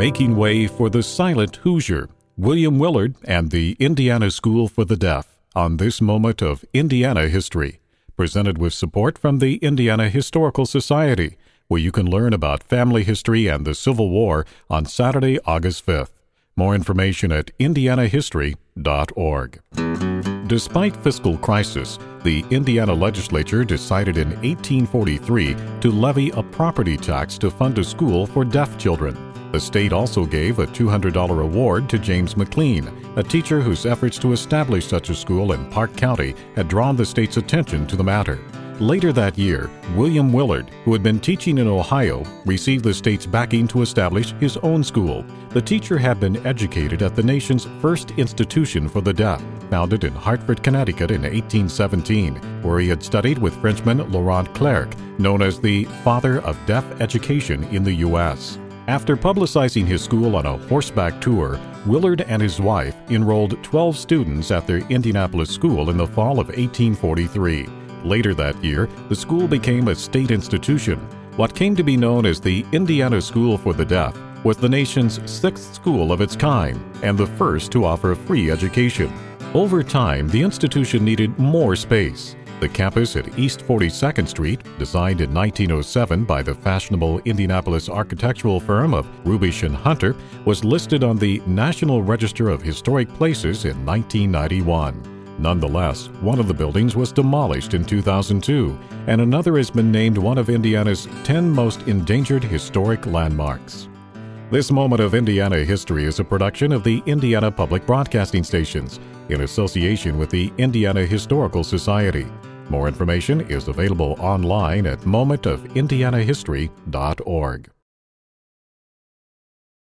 Making Way for the Silent Hoosier, William Willard and the Indiana School for the Deaf, on this moment of Indiana history, presented with support from the Indiana Historical Society, where you can learn about family history and the Civil War on Saturday, August 5th. More information at indianahistory.org. Despite fiscal crisis, the Indiana legislature decided in 1843 to levy a property tax to fund a school for deaf children. The state also gave a $200 award to James McLean, a teacher whose efforts to establish such a school in Park County had drawn the state's attention to the matter. Later that year, William Willard, who had been teaching in Ohio, received the state's backing to establish his own school. The teacher had been educated at the nation's first institution for the deaf, founded in Hartford, Connecticut in 1817, where he had studied with Frenchman Laurent Clerc, known as the father of deaf education in the U.S. After publicizing his school on a horseback tour, Willard and his wife enrolled 12 students at their Indianapolis school in the fall of 1843. Later that year, the school became a state institution. What came to be known as the Indiana School for the Deaf was the nation's sixth school of its kind and the first to offer a free education. Over time, the institution needed more space. The campus at East 42nd Street, designed in 1907 by the fashionable Indianapolis architectural firm of Rubish & Hunter, was listed on the National Register of Historic Places in 1991. Nonetheless, one of the buildings was demolished in 2002, and another has been named one of Indiana's 10 most endangered historic landmarks. This moment of Indiana history is a production of the Indiana Public Broadcasting Stations, in association with the Indiana Historical Society. More information is available online at momentofindianahistory.org.